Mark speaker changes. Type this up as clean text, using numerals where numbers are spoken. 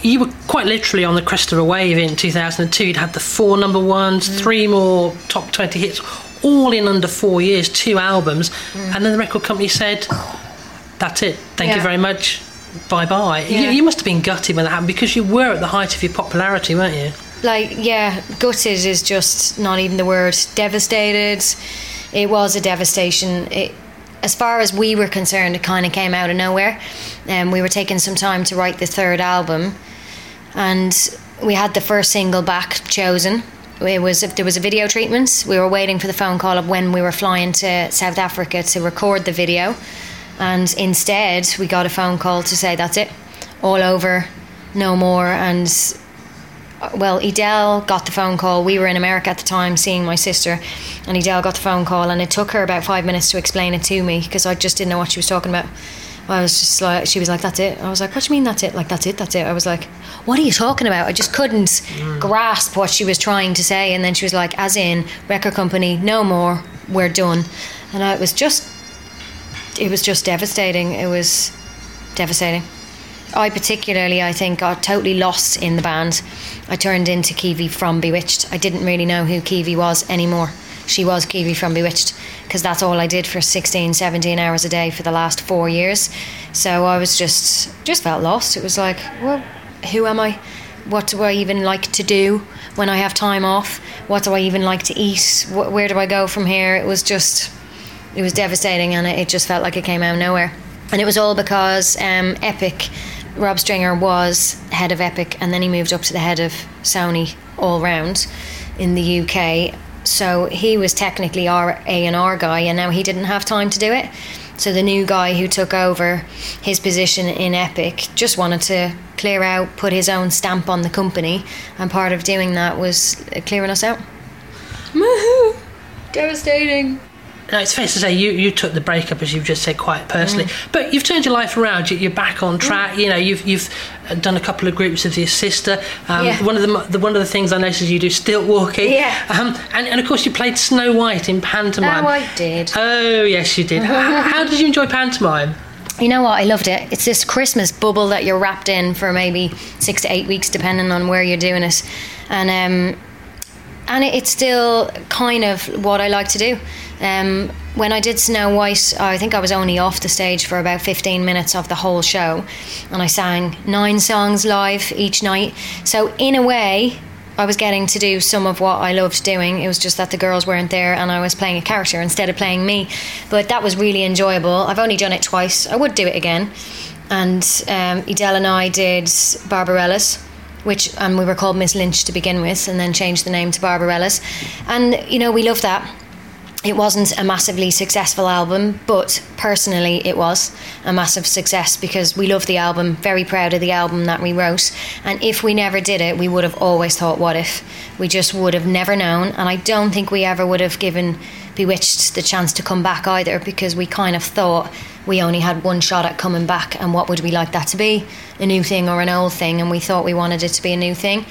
Speaker 1: you were quite literally on the crest of a wave in 2002. You'd had the 4 number ones, 3 more top 20 hits, all in under 4 years, 2 albums, and then the record company said, that's it, thank you very much, bye-bye. You must have been gutted when that happened, because you were at the height of your popularity, weren't you?
Speaker 2: Gutted is just not even the word. Devastated. It was a devastation. As far as we were concerned, it kind of came out of nowhere. We were taking some time to write the 3rd album, and we had the first single back chosen. There was a video treatment. We were waiting for the phone call of when we were flying to South Africa to record the video, and instead we got a phone call to say that's it, all over, no more. And Edel got the phone call. We were in America at the time seeing my sister, and Edel got the phone call, and it took her about 5 minutes to explain it to me, because I just didn't know what she was talking about. I was just like, she was like, that's it. I was like, what do you mean that's it? Like, that's it. I was like, what are you talking about? I just couldn't grasp what she was trying to say. And then she was like, as in, record company, no more, we're done. And it was just devastating. It was devastating. I particularly, I think, got totally lost in the band. I turned into Kiwi from Bewitched. I didn't really know who Kiwi was anymore. She was Kiwi from Bewitched, because that's all I did for 16, 17 hours a day for the last 4 years. So I was just felt lost. It was like, well, who am I? What do I even like to do when I have time off? What do I even like to eat? Where do I go from here? It was devastating, and it just felt like it came out of nowhere. And it was all because Epic, Rob Stringer was head of Epic, and then he moved up to the head of Sony all round in the UK. So he was technically our A&R guy, and now he didn't have time to do it. So the new guy who took over his position in Epic just wanted to clear out, put his own stamp on the company, and part of doing that was clearing us out. Woohoo! Devastating.
Speaker 1: No, it's fair to say you took the breakup, as you've just said, quite personally. But you've turned your life around. You're back on track. You know, you've done a couple of groups with your sister. One of the things I noticed you do stilt walking. And of course you played Snow White in pantomime.
Speaker 2: Oh, I did.
Speaker 1: Oh, yes, you did. How did you enjoy pantomime?
Speaker 2: You know what? I loved it. It's this Christmas bubble that you're wrapped in for maybe 6 to 8 weeks, depending on where you're doing it. And it's still kind of what I like to do. When I did Snow White, I think I was only off the stage for about 15 minutes of the whole show, and I sang 9 songs live each night. So in a way, I was getting to do some of what I loved doing. It was just that the girls weren't there, and I was playing a character instead of playing me. But that was really enjoyable. I've only done it twice. I would do it again. And Edel and I did Barbarella's, and we were called Miss Lynch to begin with, and then changed the name to Barbarella's. And, you know, we loved that. It wasn't a massively successful album, but personally it was a massive success, because we love the album, very proud of the album that we wrote. And if we never did it, we would have always thought, what if? We just would have never known. And I don't think we ever would have given Bewitched the chance to come back either, because we kind of thought we only had one shot at coming back, and what would we like that to be? A new thing or an old thing? And we thought we wanted it to be a new thing.